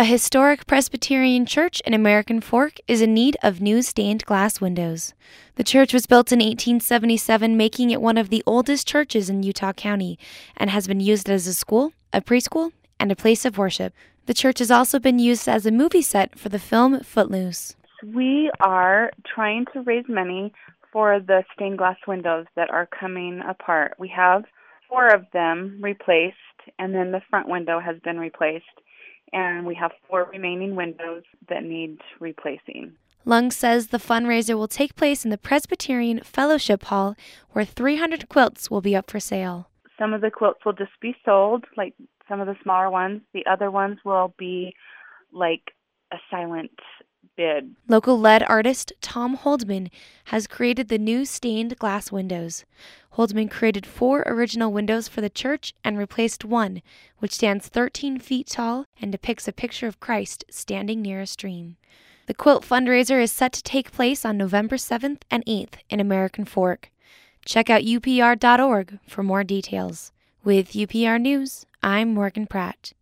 A historic Presbyterian church in American Fork is in need of new stained glass windows. The church was built in 1877, making it one of the oldest churches in Utah County, and has been used as a school, a preschool, and a place of worship. The church has also been used as a movie set for the film Footloose. We are trying to raise money for the stained glass windows that are coming apart. We have 4 of them replaced, and then the front window has been replaced. And we have 4 remaining windows that need replacing. Lung says the fundraiser will take place in the Presbyterian Fellowship Hall, where 300 quilts will be up for sale. Some of the quilts will just be sold, like some of the smaller ones. The other ones will be like a silent bid. Local lead artist Tom Holdman has created the new stained glass windows. Holdman created 4 original windows for the church and replaced one, which stands 13 feet tall and depicts a picture of Christ standing near a stream. The quilt fundraiser is set to take place on November 7th and 8th in American Fork. Check out upr.org for more details. With UPR News, I'm Morgan Pratt.